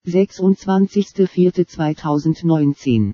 26.04.2019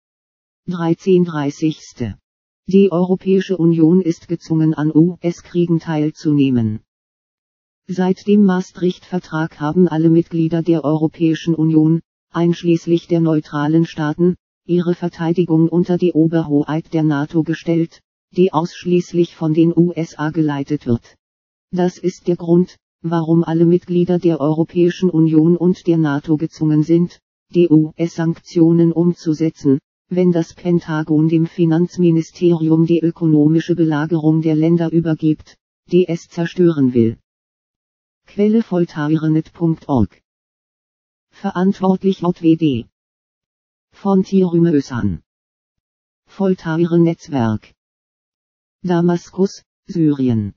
13:30. Die Europäische Union ist gezwungen, an US-Kriegen teilzunehmen. Seit dem Maastricht-Vertrag haben alle Mitglieder der Europäischen Union, einschließlich der neutralen Staaten, ihre Verteidigung unter die Oberhoheit der NATO gestellt, die ausschließlich von den USA geleitet wird. Das ist der Grund, warum alle Mitglieder der Europäischen Union und der NATO gezwungen sind, die US-Sanktionen umzusetzen, wenn das Pentagon dem Finanzministerium die ökonomische Belagerung der Länder übergibt, die es zerstören will. Quelle Voltairenet.org. Verantwortlich JWD. Von Thierry Meussan. Voltaire Netzwerk. Damaskus, Syrien.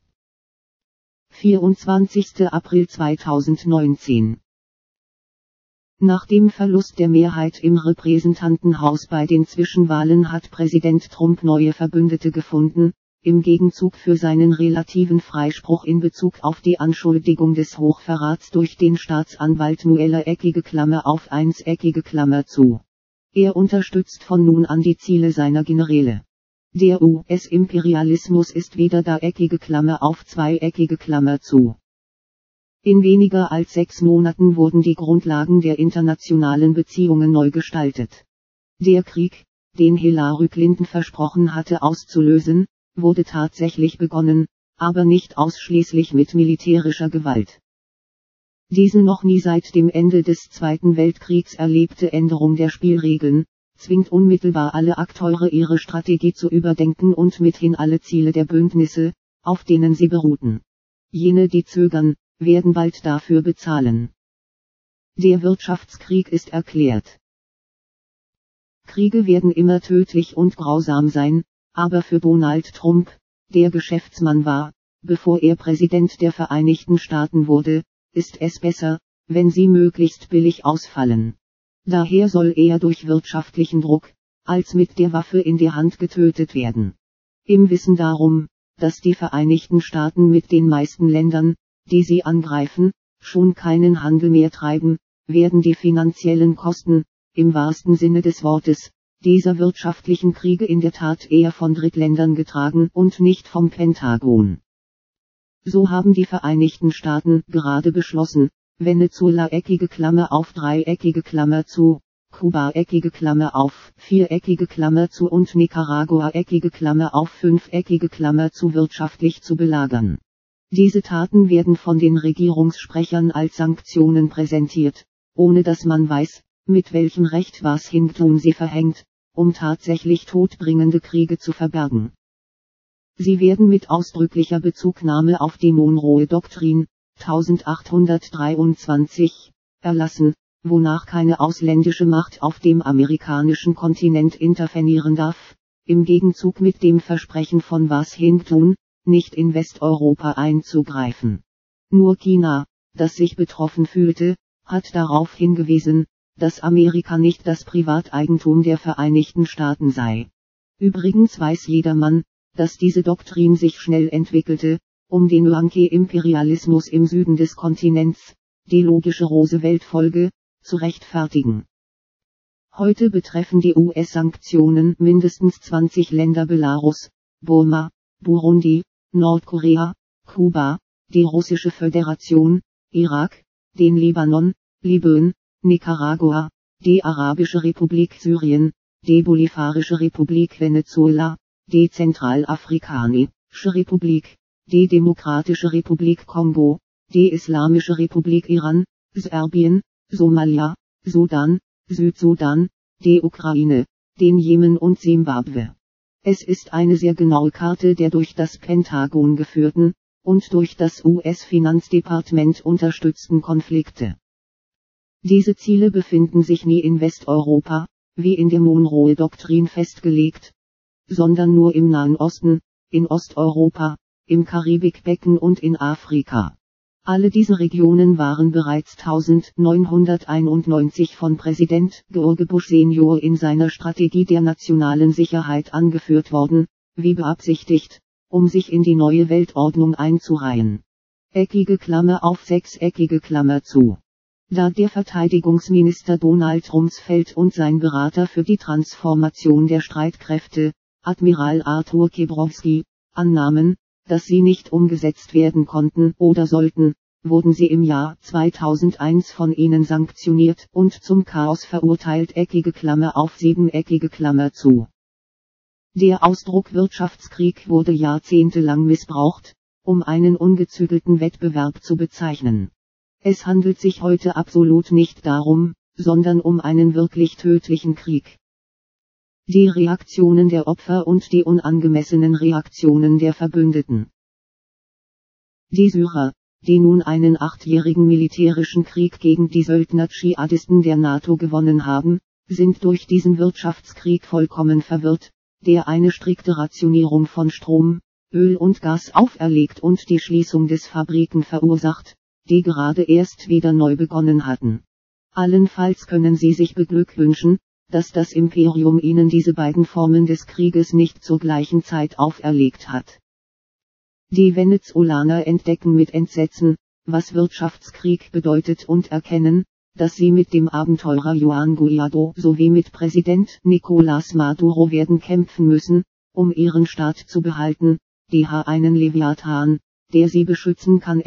24. April 2019. Nach dem Verlust der Mehrheit im Repräsentantenhaus bei den Zwischenwahlen hat Präsident Trump neue Verbündete gefunden, im Gegenzug für seinen relativen Freispruch in Bezug auf die Anschuldigung des Hochverrats durch den Staatsanwalt Mueller (1). Er unterstützt von nun an die Ziele seiner Generäle. Der US-Imperialismus ist wieder (2). In weniger als 6 Monaten wurden die Grundlagen der internationalen Beziehungen neu gestaltet. Der Krieg, den Hillary Clinton versprochen hatte auszulösen, wurde tatsächlich begonnen, aber nicht ausschließlich mit militärischer Gewalt. Diese noch nie seit dem Ende des Zweiten Weltkriegs erlebte Änderung der Spielregeln, zwingt unmittelbar alle Akteure ihre Strategie zu überdenken und mithin alle Ziele der Bündnisse, auf denen sie beruhten. Jene, die zögern, werden bald dafür bezahlen. Der Wirtschaftskrieg ist erklärt. Kriege werden immer tödlich und grausam sein, aber für Donald Trump, der Geschäftsmann war, bevor er Präsident der Vereinigten Staaten wurde, ist es besser, wenn sie möglichst billig ausfallen. Daher soll er durch wirtschaftlichen Druck, als mit der Waffe in der Hand getötet werden. Im Wissen darum, dass die Vereinigten Staaten mit den meisten Ländern, die sie angreifen, schon keinen Handel mehr treiben, werden die finanziellen Kosten, im wahrsten Sinne des Wortes, dieser wirtschaftlichen Kriege in der Tat eher von Drittländern getragen und nicht vom Pentagon. So haben die Vereinigten Staaten gerade beschlossen, Venezuela Kuba und Nicaragua wirtschaftlich zu belagern. Diese Taten werden von den Regierungssprechern als Sanktionen präsentiert, ohne dass man weiß, mit welchem Recht Washington sie verhängt, um tatsächlich todbringende Kriege zu verbergen. Sie werden mit ausdrücklicher Bezugnahme auf die Monroe-Doktrin, 1823, erlassen, wonach keine ausländische Macht auf dem amerikanischen Kontinent intervenieren darf, im Gegenzug mit dem Versprechen von Washington, nicht in Westeuropa einzugreifen. Nur China, das sich betroffen fühlte, hat darauf hingewiesen, dass Amerika nicht das Privateigentum der Vereinigten Staaten sei. Übrigens weiß jedermann, dass diese Doktrin sich schnell entwickelte, um den Yankee-Imperialismus im Süden des Kontinents, die logische Roosevelt-Folge, zu rechtfertigen. Heute betreffen die US-Sanktionen mindestens 20 Länder: Belarus, Burma, Burundi, Nordkorea, Kuba, die Russische Föderation, Irak, den Libanon, Libyen, Nicaragua, die Arabische Republik Syrien, die Bolivarische Republik Venezuela, die Zentralafrikanische Republik, die Demokratische Republik Kongo, die Islamische Republik Iran, Serbien, Somalia, Sudan, Südsudan, die Ukraine, den Jemen und Simbabwe. Es ist eine sehr genaue Karte der durch das Pentagon geführten, und durch das US-Finanzdepartement unterstützten Konflikte. Diese Ziele befinden sich nie in Westeuropa, wie in der Monroe-Doktrin festgelegt, sondern nur im Nahen Osten, in Osteuropa, im Karibikbecken und in Afrika. Alle diese Regionen waren bereits 1991 von Präsident George Bush Senior in seiner Strategie der nationalen Sicherheit angeführt worden, wie beabsichtigt, um sich in die neue Weltordnung einzureihen. Sechseckige Klammer zu. Da der Verteidigungsminister Donald Rumsfeld und sein Berater für die Transformation der Streitkräfte, Admiral Arthur Kebrowski, annahmen, dass sie nicht umgesetzt werden konnten oder sollten, wurden sie im Jahr 2001 von ihnen sanktioniert und zum Chaos verurteilt. (7) Der Ausdruck Wirtschaftskrieg wurde jahrzehntelang missbraucht, um einen ungezügelten Wettbewerb zu bezeichnen. Es handelt sich heute absolut nicht darum, sondern um einen wirklich tödlichen Krieg. Die Reaktionen der Opfer und die unangemessenen Reaktionen der Verbündeten. Die Syrer, die nun einen 8-jährigen militärischen Krieg gegen die Söldner-Dschihadisten der NATO gewonnen haben, sind durch diesen Wirtschaftskrieg vollkommen verwirrt, der eine strikte Rationierung von Strom, Öl und Gas auferlegt und die Schließung des Fabriken verursacht, die gerade erst wieder neu begonnen hatten. Allenfalls können sie sich beglückwünschen, dass das Imperium ihnen diese beiden Formen des Krieges nicht zur gleichen Zeit auferlegt hat. Die Venezolaner entdecken mit Entsetzen, was Wirtschaftskrieg bedeutet und erkennen, dass sie mit dem Abenteurer Juan Guaido sowie mit Präsident Nicolás Maduro werden kämpfen müssen, um ihren Staat zu behalten, die einen Leviathan, der sie beschützen kann.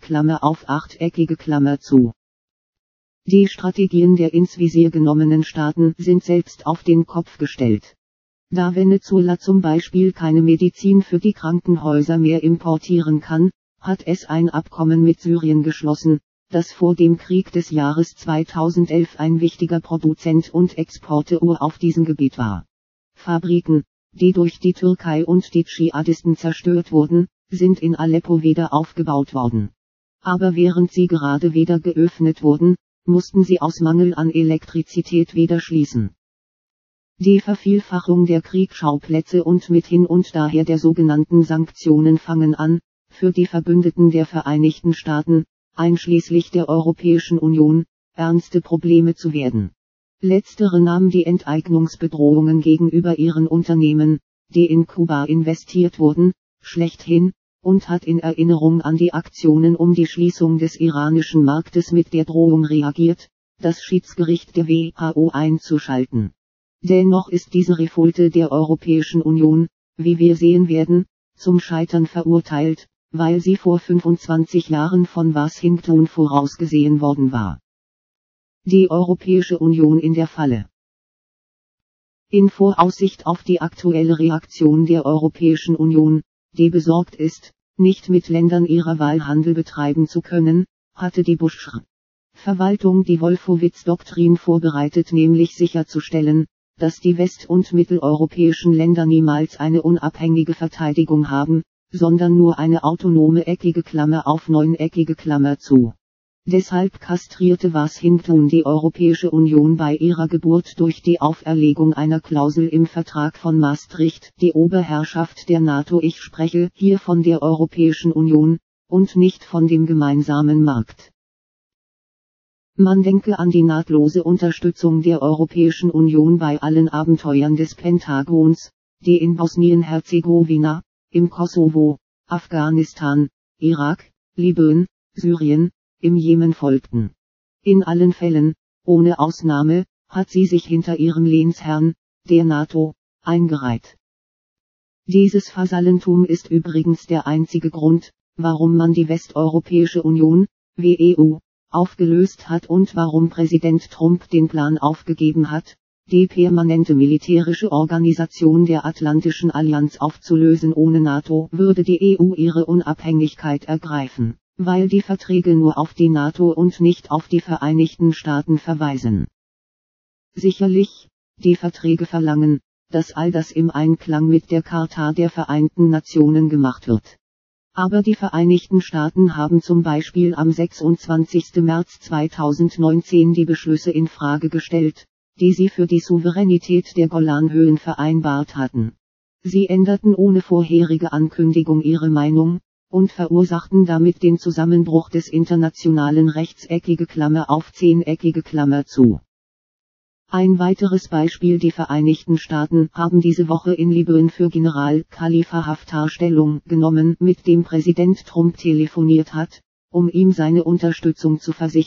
Die Strategien der ins Visier genommenen Staaten sind selbst auf den Kopf gestellt. Da Venezuela zum Beispiel keine Medizin für die Krankenhäuser mehr importieren kann, hat es ein Abkommen mit Syrien geschlossen, das vor dem Krieg des Jahres 2011 ein wichtiger Produzent und Exporteur auf diesem Gebiet war. Fabriken, die durch die Türkei und die Dschihadisten zerstört wurden, sind in Aleppo wieder aufgebaut worden. Aber während sie gerade wieder geöffnet wurden, mussten sie aus Mangel an Elektrizität wieder schließen. Die Vervielfachung der Kriegsschauplätze und mithin und daher der sogenannten Sanktionen fangen an, für die Verbündeten der Vereinigten Staaten, einschließlich der Europäischen Union, ernste Probleme zu werden. Letztere nahm die Enteignungsbedrohungen gegenüber ihren Unternehmen, die in Kuba investiert wurden, schlecht hin, und hat in Erinnerung an die Aktionen um die Schließung des iranischen Marktes mit der Drohung reagiert, das Schiedsgericht der WHO einzuschalten. Dennoch ist diese Revolte der Europäischen Union, wie wir sehen werden, zum Scheitern verurteilt, weil sie vor 25 Jahren von Washington vorausgesehen worden war. Die Europäische Union in der Falle. In Voraussicht auf die aktuelle Reaktion der Europäischen Union, die besorgt ist, nicht mit Ländern ihrer Wahl Handel betreiben zu können, hatte die Bush-Verwaltung die Wolfowitz-Doktrin vorbereitet, nämlich sicherzustellen, dass die west- und mitteleuropäischen Länder niemals eine unabhängige Verteidigung haben, sondern nur eine autonome (9). Deshalb kastrierte Washington die Europäische Union bei ihrer Geburt durch die Auferlegung einer Klausel im Vertrag von Maastricht, die Oberherrschaft der NATO. Ich spreche hier von der Europäischen Union, und nicht von dem gemeinsamen Markt. Man denke an die nahtlose Unterstützung der Europäischen Union bei allen Abenteuern des Pentagons, die in Bosnien-Herzegowina, im Kosovo, Afghanistan, Irak, Libyen, Syrien, im Jemen folgten. In allen Fällen, ohne Ausnahme, hat sie sich hinter ihrem Lehnsherrn, der NATO, eingereiht. Dieses Vasallentum ist übrigens der einzige Grund, warum man die Westeuropäische Union, WEU, aufgelöst hat und warum Präsident Trump den Plan aufgegeben hat, die permanente militärische Organisation der Atlantischen Allianz aufzulösen. Ohne NATO würde die EU ihre Unabhängigkeit ergreifen, weil die Verträge nur auf die NATO und nicht auf die Vereinigten Staaten verweisen. Sicherlich, die Verträge verlangen, dass all das im Einklang mit der Charta der Vereinten Nationen gemacht wird. Aber die Vereinigten Staaten haben zum Beispiel am 26. März 2019 die Beschlüsse in Frage gestellt, die sie für die Souveränität der Golanhöhen vereinbart hatten. Sie änderten ohne vorherige Ankündigung ihre Meinung, und verursachten damit den Zusammenbruch des internationalen Rechts. Ein weiteres Beispiel: die Vereinigten Staaten haben diese Woche in Libyen für General Khalifa Haftar Stellung genommen, mit dem Präsident Trump telefoniert hat, um ihm seine Unterstützung zu versichern,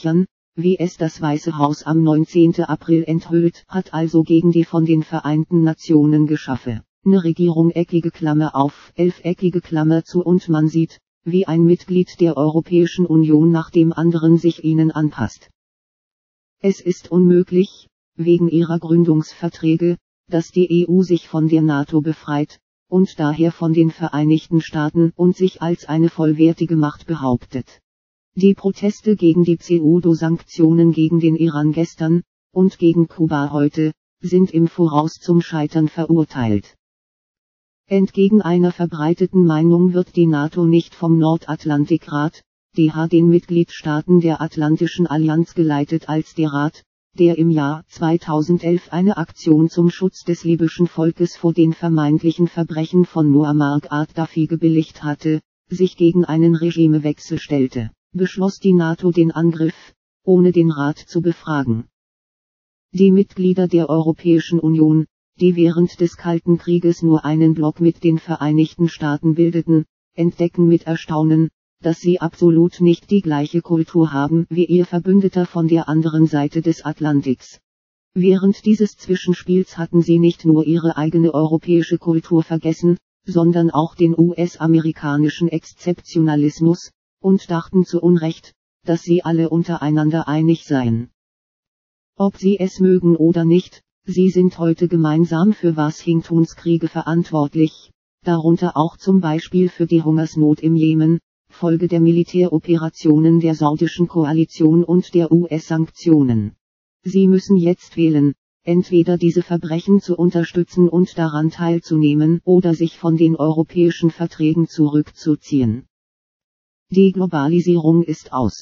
wie es das Weiße Haus am 19. April enthüllt hat, also gegen die von den Vereinten Nationen geschaffene Regierung (11 zu) und man sieht, wie ein Mitglied der Europäischen Union nach dem anderen sich ihnen anpasst. Es ist unmöglich, wegen ihrer Gründungsverträge, dass die EU sich von der NATO befreit, und daher von den Vereinigten Staaten und sich als eine vollwertige Macht behauptet. Die Proteste gegen die Pseudo-Sanktionen gegen den Iran gestern, und gegen Kuba heute, sind im Voraus zum Scheitern verurteilt. Entgegen einer verbreiteten Meinung wird die NATO nicht vom Nordatlantikrat, DH, den Mitgliedstaaten der Atlantischen Allianz geleitet als der Rat, der im Jahr 2011 eine Aktion zum Schutz des libyschen Volkes vor den vermeintlichen Verbrechen von Muammar Gaddafi gebilligt hatte, sich gegen einen Regimewechsel stellte, beschloss die NATO den Angriff, ohne den Rat zu befragen. Die Mitglieder der Europäischen Union, die während des Kalten Krieges nur einen Block mit den Vereinigten Staaten bildeten, entdecken mit Erstaunen, dass sie absolut nicht die gleiche Kultur haben wie ihr Verbündeter von der anderen Seite des Atlantiks. Während dieses Zwischenspiels hatten sie nicht nur ihre eigene europäische Kultur vergessen, sondern auch den US-amerikanischen Exzeptionalismus, und dachten zu Unrecht, dass sie alle untereinander einig seien. Ob sie es mögen oder nicht, sie sind heute gemeinsam für Washingtons Kriege verantwortlich, darunter auch zum Beispiel für die Hungersnot im Jemen, Folge der Militäroperationen der saudischen Koalition und der US-Sanktionen. Sie müssen jetzt wählen, entweder diese Verbrechen zu unterstützen und daran teilzunehmen oder sich von den europäischen Verträgen zurückzuziehen. Die Globalisierung ist aus.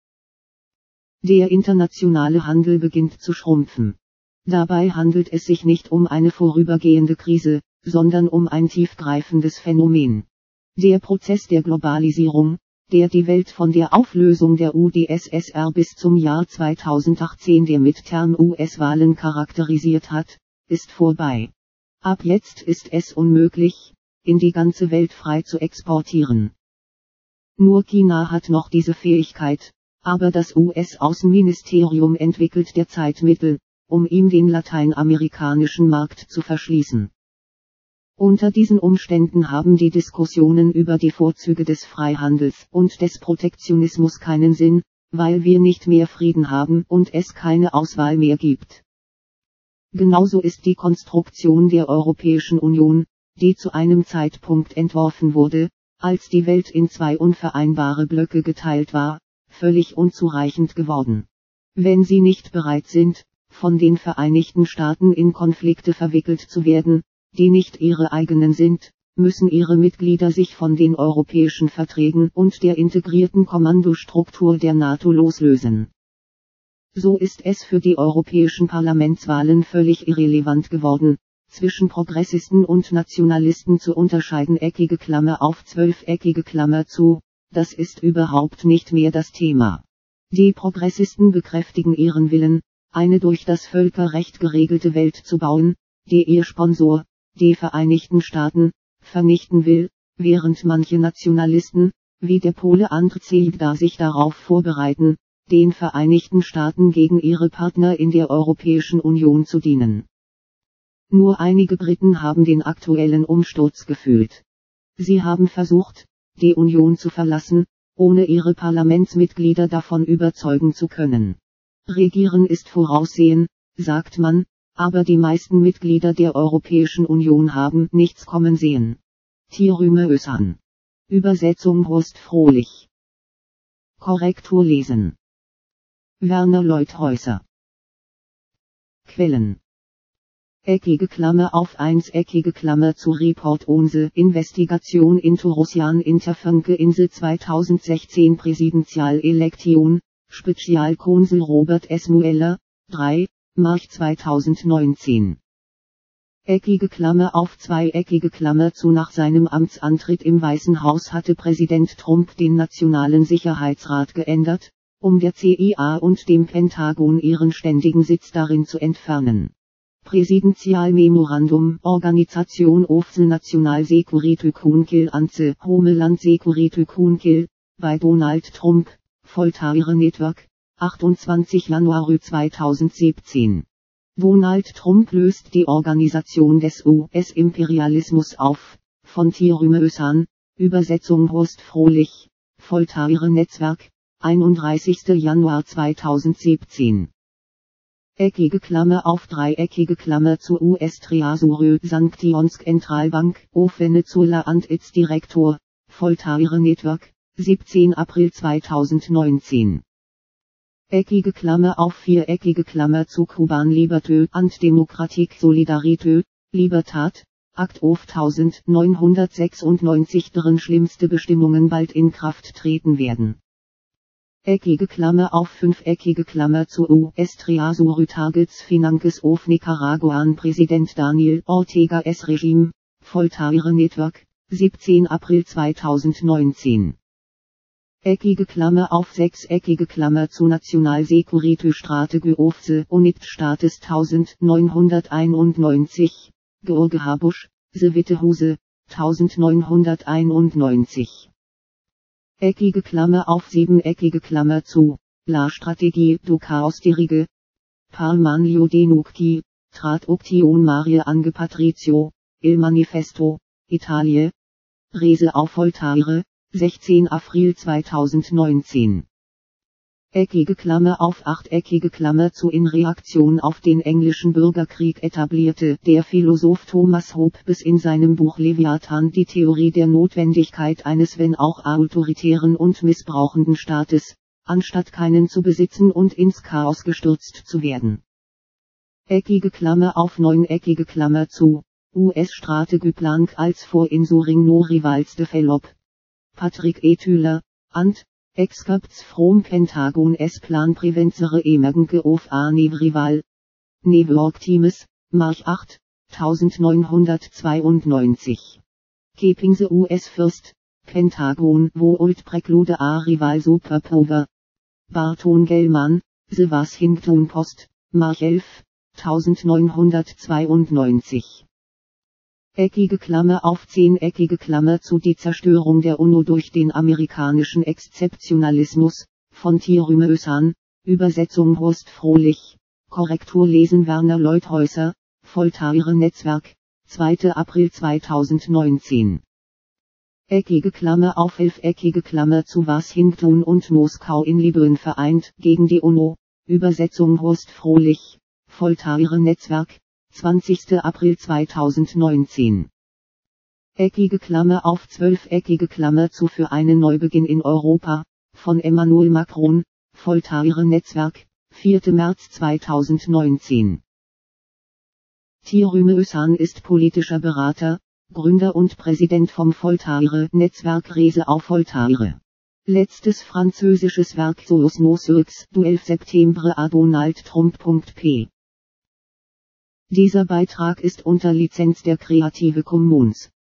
Der internationale Handel beginnt zu schrumpfen. Dabei handelt es sich nicht um eine vorübergehende Krise, sondern um ein tiefgreifendes Phänomen. Der Prozess der Globalisierung, der die Welt von der Auflösung der UdSSR bis zum Jahr 2018 der Midterm-US-Wahlen charakterisiert hat, ist vorbei. Ab jetzt ist es unmöglich, in die ganze Welt frei zu exportieren. Nur China hat noch diese Fähigkeit, aber das US-Außenministerium entwickelt derzeit Mittel, um ihm den lateinamerikanischen Markt zu verschließen. Unter diesen Umständen haben die Diskussionen über die Vorzüge des Freihandels und des Protektionismus keinen Sinn, weil wir nicht mehr Frieden haben und es keine Auswahl mehr gibt. Genauso ist die Konstruktion der Europäischen Union, die zu einem Zeitpunkt entworfen wurde, als die Welt in zwei unvereinbare Blöcke geteilt war, völlig unzureichend geworden. Wenn sie nicht bereit sind, von den Vereinigten Staaten in Konflikte verwickelt zu werden, die nicht ihre eigenen sind, müssen ihre Mitglieder sich von den europäischen Verträgen und der integrierten Kommandostruktur der NATO loslösen. So ist es für die europäischen Parlamentswahlen völlig irrelevant geworden, zwischen Progressisten und Nationalisten zu unterscheiden. Klammer auf 12 Klammer zu, das ist überhaupt nicht mehr das Thema. Die Progressisten bekräftigen ihren Willen, eine durch das Völkerrecht geregelte Welt zu bauen, die ihr Sponsor, die Vereinigten Staaten, vernichten will, während manche Nationalisten, wie der Pole Andrzej Duda, sich darauf vorbereiten, den Vereinigten Staaten gegen ihre Partner in der Europäischen Union zu dienen. Nur einige Briten haben den aktuellen Umsturz gefühlt. Sie haben versucht, die Union zu verlassen, ohne ihre Parlamentsmitglieder davon überzeugen zu können. Regieren ist Voraussehen, sagt man, aber die meisten Mitglieder der Europäischen Union haben nichts kommen sehen. Thierry Özan. Übersetzung Horst Frohlich. Korrektur lesen. Werner Leuthäuser. Quellen. Klammer auf 1 Klammer zu Report Onse Investigation into Russian Interfunke Insel 2016 Präsidential-Elektion, Spezialkonsul Robert S. Mueller, 3, March 2019. Klammer auf 2 Klammer zu Nach seinem Amtsantritt im Weißen Haus hatte Präsident Trump den Nationalen Sicherheitsrat geändert, um der CIA und dem Pentagon ihren ständigen Sitz darin zu entfernen. Präsidentialmemorandum Organisation of the National Security Council and the Homeland Security Council, bei Donald Trump, Voltaire Network, 28. Januar 2017. Donald Trump löst die Organisation des US-Imperialismus auf, von Thierry Meussan, Übersetzung Horst Frohlich, Voltaire-Netzwerk, 31. Januar 2017. Eckige Klammer auf dreieckige Klammer zu US Treasury Sanctions Zentralbank of Venezuela and its Director, Voltaire Network, 17. April 2019. Eckige Klammer auf viereckige Klammer zu Kuban Liberté and Démocratique Solidarité, Libertad, Act of 1996, deren schlimmste Bestimmungen bald in Kraft treten werden. Eckige Klammer auf fünfeckige Klammer zu US Treasury Targets Finances of Nicaraguan Präsident Daniel Ortega's Regime, Voltaire Network, 17. April 2019. Eckige Klammer auf sechseckige Klammer zu Nationalsekurite Strategie of the United States 1991, George H. Bush, The White House, 1991. Eckige Klammer auf siebeneckige Klammer zu, La Strategie du Chaos dirige, Palmanio de Nucchi, Traduction Maria Ange Patricio, Il Manifesto, Italie, Rese auf Voltaire, 16. April 2019. Eckige Klammer auf achteckige Klammer zu in Reaktion auf den englischen Bürgerkrieg etablierte der Philosoph Thomas Hobbes bis in seinem Buch Leviathan die Theorie der Notwendigkeit eines wenn auch autoritären und missbrauchenden Staates, anstatt keinen zu besitzen und ins Chaos gestürzt zu werden. Eckige Klammer auf neuneckige Klammer zu, US-Strategieplan als vor Insuring no Rivals develop. Patrick E. Thüler, and, Excerpts from Pentagon S. Plan Preventere Emergence of a New Rival. New York Times, March 8, 1992. Keeping the US First, Pentagon Won't Preclude a Rival Superpower. Barton Gellman, The Washington Post, March 11, 1992. Eckige Klammer auf zehneckige Klammer zu die Zerstörung der UNO durch den amerikanischen Exzeptionalismus, von Thierry Meussan, Übersetzung Horst Frohlich, Korrektur lesen Werner Leuthäuser, Voltaire Netzwerk, 2. April 2019. Eckige Klammer auf elfeckige Klammer zu Washington und Moskau in Libyen vereint gegen die UNO, Übersetzung Horst Frohlich, Voltaire Netzwerk, 20. April 2019. Eckige Klammer auf zwölfeckige Klammer zu für einen Neubeginn in Europa, von Emmanuel Macron, Voltaire Netzwerk, 4. März 2019. Thierry Meussan ist politischer Berater, Gründer und Präsident vom Voltaire Netzwerk Rese auf Voltaire. Letztes französisches Werk Solos Noces du 11 Septembre a Donald Trump.p. Dieser Beitrag ist unter Lizenz der Creative Commons.